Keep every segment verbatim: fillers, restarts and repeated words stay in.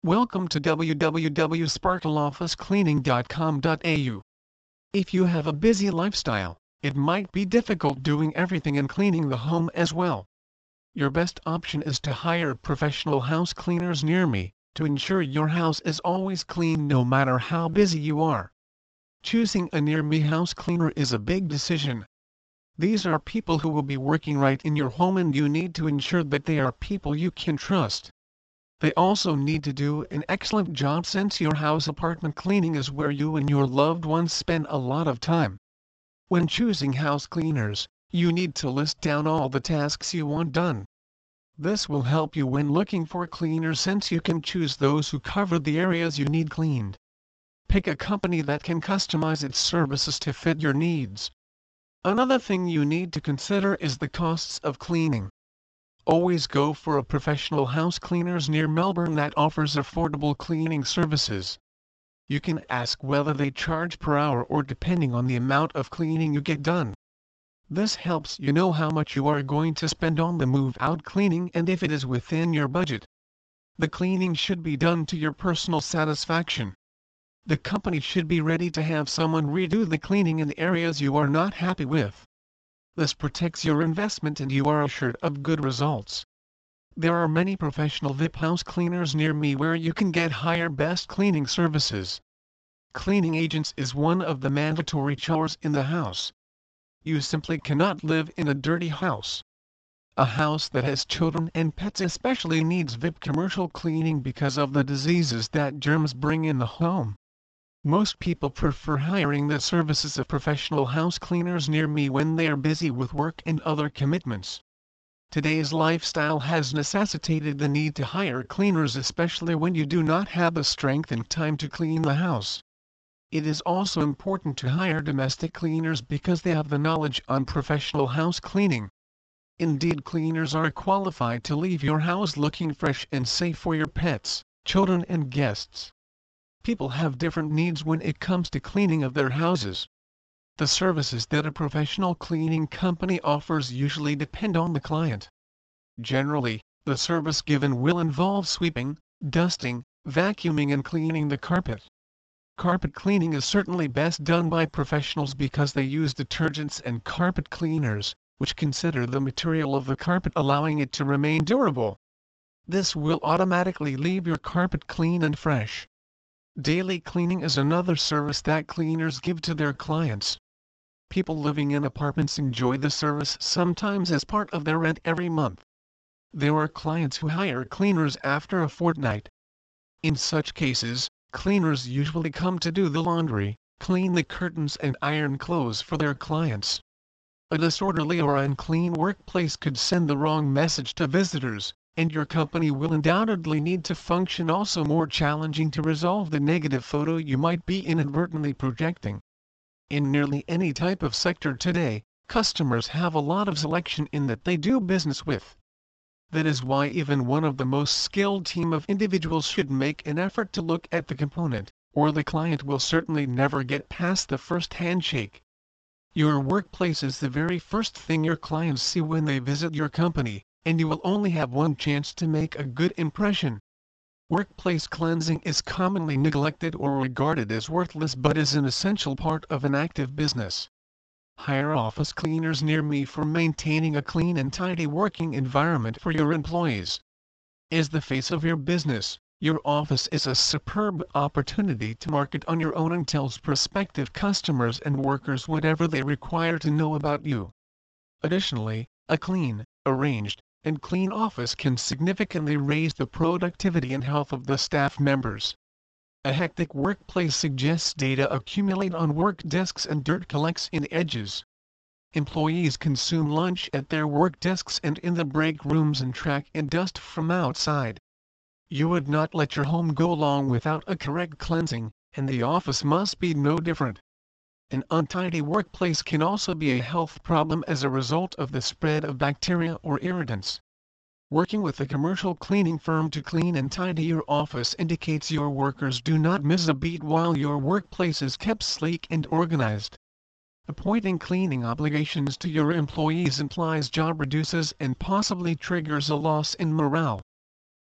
Welcome to w w w dot sparkle office cleaning dot com dot a u. If you have a busy lifestyle, it might be difficult doing everything and cleaning the home as well. Your best option is to hire professional house cleaners near me, to ensure your house is always clean no matter how busy you are. Choosing a near-me house cleaner is a big decision. These are people who will be working right in your home, and you need to ensure that they are people you can trust. They also need to do an excellent job, since your house apartment cleaning is where you and your loved ones spend a lot of time. When choosing house cleaners, you need to list down all the tasks you want done. This will help you when looking for cleaners, since you can choose those who cover the areas you need cleaned. Pick a company that can customize its services to fit your needs. Another thing you need to consider is the costs of cleaning. Always go for a professional house cleaners near Melbourne that offers affordable cleaning services. You can ask whether they charge per hour or depending on the amount of cleaning you get done. This helps you know how much you are going to spend on the move-out cleaning and if it is within your budget. The cleaning should be done to your personal satisfaction. The company should be ready to have someone redo the cleaning in the areas you are not happy with. This protects your investment and you are assured of good results. There are many professional V I P house cleaners near me where you can get higher best cleaning services. Cleaning agents is one of the mandatory chores in the house. You simply cannot live in a dirty house. A house that has children and pets especially needs V I P commercial cleaning because of the diseases that germs bring in the home. Most people prefer hiring the services of professional house cleaners near me when they are busy with work and other commitments. Today's lifestyle has necessitated the need to hire cleaners, especially when you do not have the strength and time to clean the house. It is also important to hire domestic cleaners because they have the knowledge on professional house cleaning. Indeed, cleaners are qualified to leave your house looking fresh and safe for your pets, children and guests. People have different needs when it comes to cleaning of their houses. The services that a professional cleaning company offers usually depend on the client. Generally, the service given will involve sweeping, dusting, vacuuming and cleaning the carpet. Carpet cleaning is certainly best done by professionals because they use detergents and carpet cleaners, which consider the material of the carpet, allowing it to remain durable. This will automatically leave your carpet clean and fresh. Daily cleaning is another service that cleaners give to their clients. People living in apartments enjoy the service sometimes as part of their rent every month. There are clients who hire cleaners after a fortnight. In such cases, cleaners usually come to do the laundry, clean the curtains and iron clothes for their clients. A disorderly or unclean workplace could send the wrong message to visitors, and your company will undoubtedly need to function also more challenging to resolve the negative photo you might be inadvertently projecting. In nearly any type of sector today, customers have a lot of selection in that they do business with. That is why even one of the most skilled team of individuals should make an effort to look at the component, or the client will certainly never get past the first handshake. Your workplace is the very first thing your clients see when they visit your company, and you will only have one chance to make a good impression. Workplace cleansing is commonly neglected or regarded as worthless, but is an essential part of an active business. Hire office cleaners near me for maintaining a clean and tidy working environment for your employees. As the face of your business, your office is a superb opportunity to market on your own and tells prospective customers and workers whatever they require to know about you. Additionally, a clean, arranged, and clean office can significantly raise the productivity and health of the staff members. A hectic workplace suggests data accumulate on work desks and dirt collects in edges. Employees consume lunch at their work desks and in the break rooms and track and dust from outside. You would not let your home go long without a correct cleansing, and the office must be no different. An untidy workplace can also be a health problem as a result of the spread of bacteria or irritants. Working with a commercial cleaning firm to clean and tidy your office indicates your workers do not miss a beat while your workplace is kept sleek and organized. Appointing cleaning obligations to your employees implies job reduces and possibly triggers a loss in morale.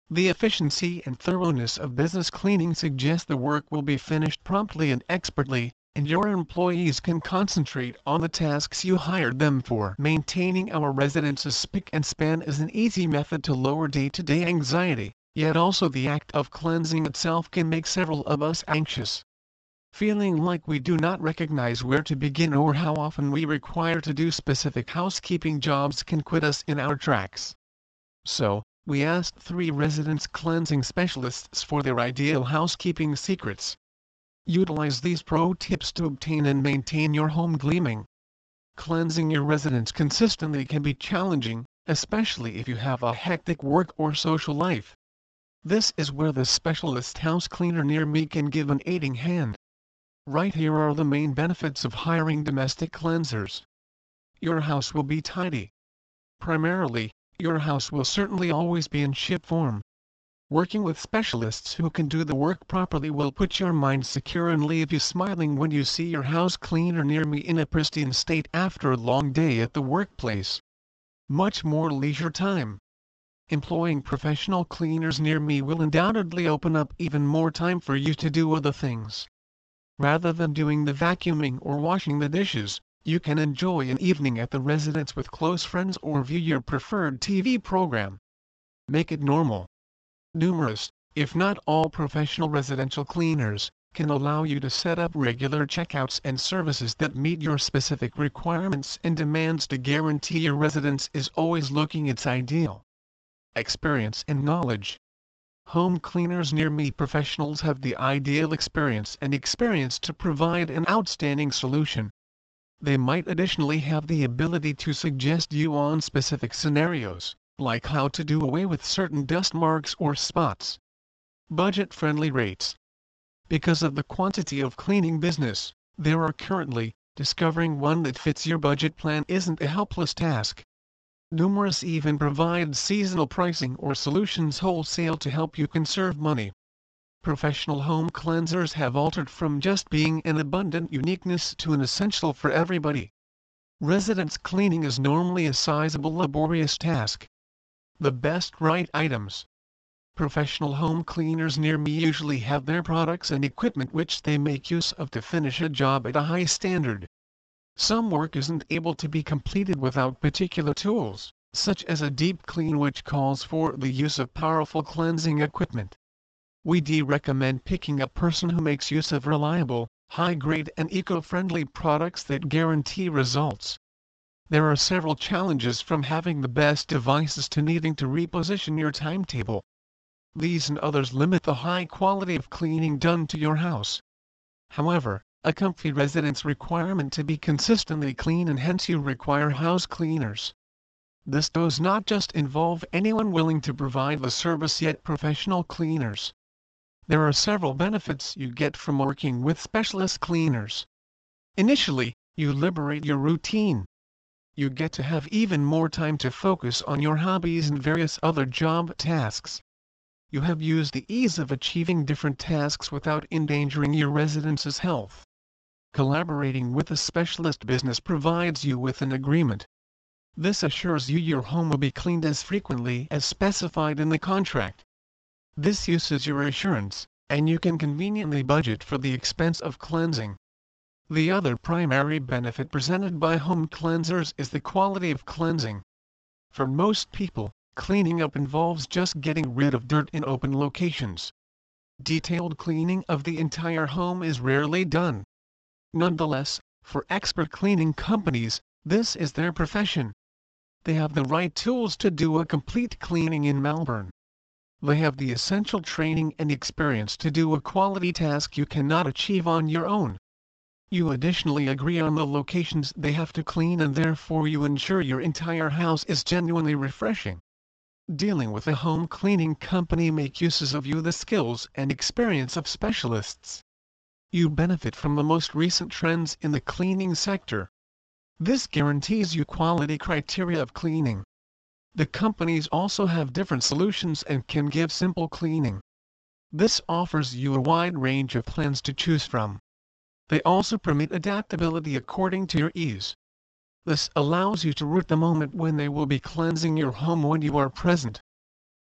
The efficiency and thoroughness of business cleaning suggest the work will be finished promptly and expertly, and your employees can concentrate on the tasks you hired them for. Maintaining our residences spick and span is an easy method to lower day-to-day anxiety, yet also the act of cleansing itself can make several of us anxious. Feeling like we do not recognize where to begin or how often we require to do specific housekeeping jobs can quit us in our tracks. So, we asked three residence cleansing specialists for their ideal housekeeping secrets. Utilize these pro tips to obtain and maintain your home gleaming. Cleansing your residence consistently can be challenging, especially if you have a hectic work or social life. This is where the specialist house cleaner near me can give an aiding hand. Right here are the main benefits of hiring domestic cleansers. Your house will be tidy. Primarily, your house will certainly always be in ship form. Working with specialists who can do the work properly will put your mind secure and leave you smiling when you see your house cleaner near me in a pristine state after a long day at the workplace. Much more leisure time. Employing professional cleaners near me will undoubtedly open up even more time for you to do other things. Rather than doing the vacuuming or washing the dishes, you can enjoy an evening at the residence with close friends or view your preferred T V program. Make it normal. Numerous, if not all professional residential cleaners, can allow you to set up regular checkouts and services that meet your specific requirements and demands to guarantee your residence is always looking its ideal. Experience and knowledge. Home cleaners near me professionals have the ideal experience and experience to provide an outstanding solution. They might additionally have the ability to suggest you on specific scenarios, like how to do away with certain dust marks or spots. Budget-friendly rates. Because of the quantity of cleaning business there are currently, discovering one that fits your budget plan isn't a helpless task. Numerous even provide seasonal pricing or solutions wholesale to help you conserve money. Professional home cleansers have altered from just being an abundant uniqueness to an essential for everybody. Residence cleaning is normally a sizable laborious task. The best right items. Professional home cleaners near me usually have their products and equipment which they make use of to finish a job at a high standard. Some work isn't able to be completed without particular tools, such as a deep clean which calls for the use of powerful cleansing equipment. We do recommend picking a person who makes use of reliable, high-grade and eco-friendly products that guarantee results. There are several challenges from having the best devices to needing to reposition your timetable. These and others limit the high quality of cleaning done to your house. However, a comfy residence requirement to be consistently clean and hence you require house cleaners. This does not just involve anyone willing to provide the service yet professional cleaners. There are several benefits you get from working with specialist cleaners. Initially, you liberate your routine. You get to have even more time to focus on your hobbies and various other job tasks. You have used the ease of achieving different tasks without endangering your residence's health. Collaborating with a specialist business provides you with an agreement. This assures you your home will be cleaned as frequently as specified in the contract. This uses your assurance, and you can conveniently budget for the expense of cleansing. The other primary benefit presented by home cleansers is the quality of cleansing. For most people, cleaning up involves just getting rid of dirt in open locations. Detailed cleaning of the entire home is rarely done. Nonetheless, for expert cleaning companies, this is their profession. They have the right tools to do a complete cleaning in Melbourne. They have the essential training and experience to do a quality task you cannot achieve on your own. You additionally agree on the locations they have to clean and therefore you ensure your entire house is genuinely refreshing. Dealing with a home cleaning company make uses of you the skills and experience of specialists. You benefit from the most recent trends in the cleaning sector. This guarantees you quality criteria of cleaning. The companies also have different solutions and can give simple cleaning. This offers you a wide range of plans to choose from. They also permit adaptability according to your ease. This allows you to route the moment when they will be cleansing your home when you are present.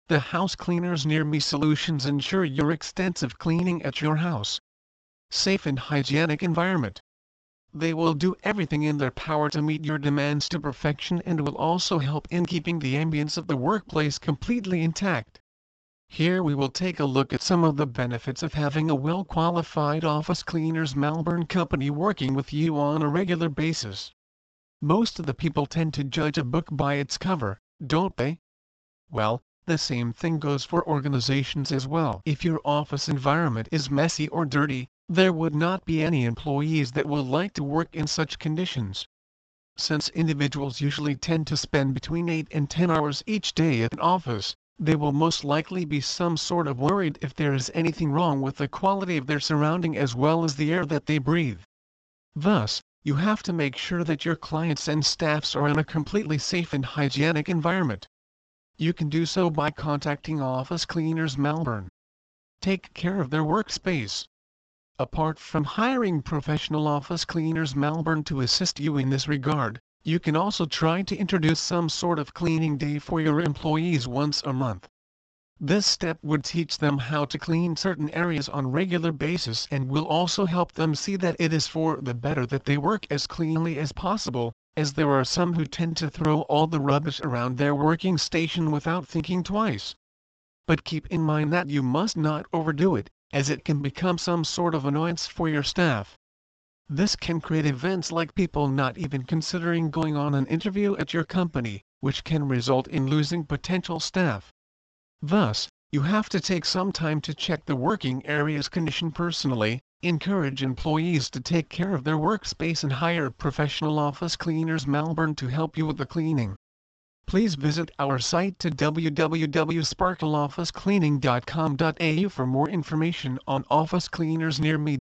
The House Cleaners Near Me solutions ensure your extensive cleaning at your house. Safe and hygienic environment. They will do everything in their power to meet your demands to perfection and will also help in keeping the ambience of the workplace completely intact. Here we will take a look at some of the benefits of having a well-qualified Office Cleaners Melbourne company working with you on a regular basis. Most of the people tend to judge a book by its cover, don't they? Well, the same thing goes for organizations as well. If your office environment is messy or dirty, there would not be any employees that will like to work in such conditions. Since individuals usually tend to spend between eight and ten hours each day at an office, they will most likely be some sort of worried if there is anything wrong with the quality of their surrounding as well as the air that they breathe. Thus, you have to make sure that your clients and staffs are in a completely safe and hygienic environment. You can do so by contacting Office Cleaners Melbourne. Take care of their workspace. Apart from hiring professional Office Cleaners Melbourne to assist you in this regard, you can also try to introduce some sort of cleaning day for your employees once a month. This step would teach them how to clean certain areas on a regular basis and will also help them see that it is for the better that they work as cleanly as possible, as there are some who tend to throw all the rubbish around their working station without thinking twice. But keep in mind that you must not overdo it, as it can become some sort of annoyance for your staff. This can create events like people not even considering going on an interview at your company, which can result in losing potential staff. Thus, you have to take some time to check the working area's condition personally, encourage employees to take care of their workspace and hire professional Office Cleaners Melbourne to help you with the cleaning. Please visit our site to w w w dot sparkle office cleaning dot com dot a u for more information on Office Cleaners Near Me.